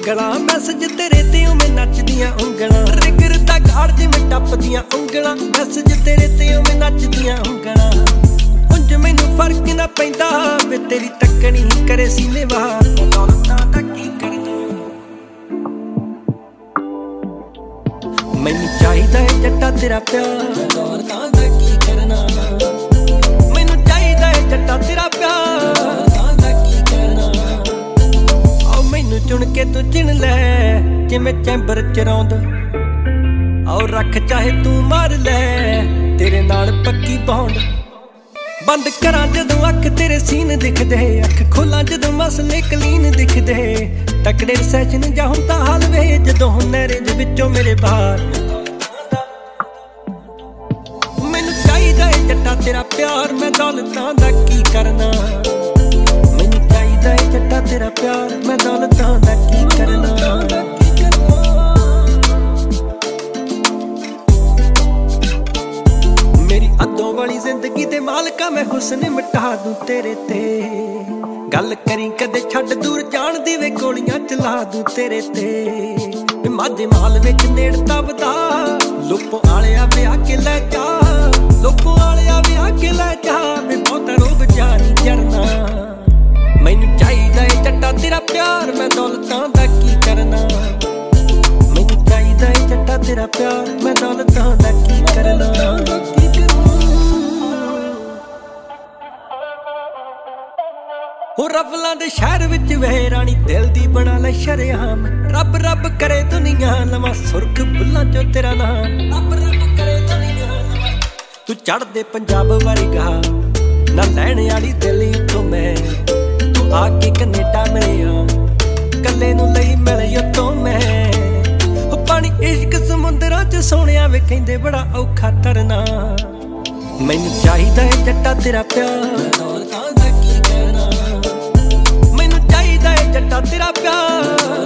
ਉਂਗਲਾਂ ਮੈਸੇਜ ਤੇਰੇ ਤੇ ਉਵੇਂ ਨੱਚਦੀਆਂ ਉਂਗਲਾਂ ਰਿਗਰ ਦਾ ਗਾੜ ਜਿਵੇਂ ਟੱਪਦੀਆਂ ਉਂਗਲਾਂ ਮੈਸੇਜ ਤੇਰੇ ਤੇ ਉਵੇਂ ਨੱਚਦੀਆਂ ਉਂਗਲਾਂ ਉਂਝ ਮੈਨੂੰ ਫਰਕ ਨਾ ਪੈਂਦਾ ਵੇ ਤੇਰੀ ਤੱਕਣੀ ਕਰੇ ਸੀਨੇ ਵਾਰ ਦੌਲਤਾਂ ਦਾ ਕੀ ਕਰਨਾ ਮੈਨੂੰ ਚਾਹੀਦਾ ਏ ਜੱਟਾ ਤੇਰਾ ਪਿਆਰ ਦੌਲਤਾਂ ਦਾ ਕੀ ਕਰਨਾ ਮੈਨੂੰ ਚਾਹੀਦਾ ਏ ਜੱਟਾ ਤੇਰਾ ਪਿਆਰ ਦੌਲਤਾਂ ਦਾ ਕੀ ਕਰਨਾ ਆਓ ਮੈਨੂੰ ਚੁਣ ਕੇ ਤੂੰ ਚਿਣ ਲੈ ਜਿਵੇਂ ਚੈਂਬਰ ਚ ਰੌਂਦ ਆਓ ਰੱਖ ਚਾਹੇ ਤੂੰ ਮਾਰ ਲੈ ਤੇਰੇ ਨਾਲ ਪੱਕੀ ਬੌਂਡ ਬੰਦ ਕਰਾਂ ਜਦੋਂ ਅੱਖ ਤੇਰੇ ਸੀਨ ਦਿਖਦੇ ਅੱਖ ਖੋਲਾਂ ਜਦੋਂ ਮਸਲੇ ਕਲੀਨ ਦਿਖਦੇ ਤਕੜੇ ਸੈਸ਼ਨ ਜਾਂ ਹੁੰਦਾ ਹਾਲ ਵੇ ਜਦੋਂ ਨਹਿਰੇ ਦੇ ਵਿੱਚੋਂ ਮੇਰੇ ਬਾਹਰ ਮੈਨੂੰ ਚਾਹੀਦਾ ਏ ਜੱਟਾ ਤੇਰਾ ਪਿਆਰ ਮੈਂ ਦੌਲਤਾਂ ਦਾ ਕੀ ਕਰਨਾ ਮੈਨੂੰ ਚਾਹੀਦਾ ਏ ਜੱਟਾ ਤੇਰਾ ਪਿਆਰ ਮੈਂ ਦੌਲਤਾਂ ਦਾ ਕੀ ਕਰਨਾ ਅੱਧੋਂ ਵਾਲੀ ਜ਼ਿੰਦਗੀ ਦੇ ਮਾਲਕਾ ਮੈਂ ਹੁਸਨ ਮਿਟਾ ਦੂੰ ਤੇਰੇ ਤੇ ਗੱਲ ਕਰੀ ਕਦੇ ਛੱਡ ਦੂਰ ਜਾਣ ਦੀ ਵੇ ਗੋਲੀਆਂ ਚਲਾ ਦੂੰ ਤੇਰੇ ਤੇ ਮਾਝੇ ਮਾਲ ਵਿੱਚ ਨੇੜਤਾ ਵਧਾ ਲੋਪੋ ਆਲਿਆ ਵਿਆਹ ਕੇ ਲੈ ਜਾ ਲੋਪੋ ਆਲਿਆ ਵਿਆਹ ਕੇ ਲੈ ਜਾ ਵੇ ਬਹੁਤਾ ਰੋਬ ਜਾਣੀ ਚਰਨਾ ਮੈਨੂੰ ਚਾਹੀਦਾ ਏ ਜੱਟਾ ਤੇਰਾ ਪਿਆਰ ਮੈਂ ਦੌਲਤਾਂ ਦਾ ਕੀ ਕਰਨਾ ਮੈਨੂੰ ਚਾਹੀਦਾ ਏ ਜੱਟਾ ਤੇਰਾ ਪਿਆਰ ਮੈਂ ਦੌਲਤਾਂ ਦਾ ਕੀ ਕਰਨਾ ਉਹ ਰਫਲਾਂ ਦੇ ਸ਼ਹਿਰ ਵਿੱਚ ਵੇ ਰਾਣੀ ਦਿਲ ਦੀ ਬਣਾ ਲੈ ਸ਼ਰੇਆਮ ਰੱਬ ਰੱਬ ਕਰੇ ਦੁਨੀਆ ਲਵਾਂ ਸੁਰਖ ਬੁੱਲਾਂ ਚੋਂ ਤੇਰਾ ਨਾਮ ਰੱਬ ਰੱਬ ਕਰੇ ਦੁਨੀਆ ਲਵਾਂ ਤੂੰ ਚੜ੍ਹਦੇ ਪੰਜਾਬ ਵਰਗਾ ਨਾ ਲੈਣ ਵਾਲੀ ਦਿਲ ਉੱਤੋਂ ਮੈਂ ਤੂੰ ਆ ਕੇ ਕੈਨੇਡਾ ਮਿਲਿਆ ਕੱਲੇ ਨੂੰ ਲਈ ਮਿਲਿਆ ਤੋਂ ਮੈਂ ਉਹ ਪਾਣੀ ਇਸ਼ਕ ਸਮੁੰਦਰਾਂ ਚ ਸੋਹਣਿਆ ਵੇ ਕਹਿੰਦੇ ਬੜਾ ਔਖਾ ਤਰਨਾ ਮੈਨੂੰ ਚਾਹੀਦਾ ਏ ਜੱਟਾ ਤੇਰਾ ਪਿਆਰ ਦੌਲਤਾਂ ਦਾ ਕੀ ਕਹਿਣਾ ਮੈਨੂੰ ਚਾਹੀਦਾ ਏ ਜੱਟਾ ਤੇਰਾ ਪਿਆਰ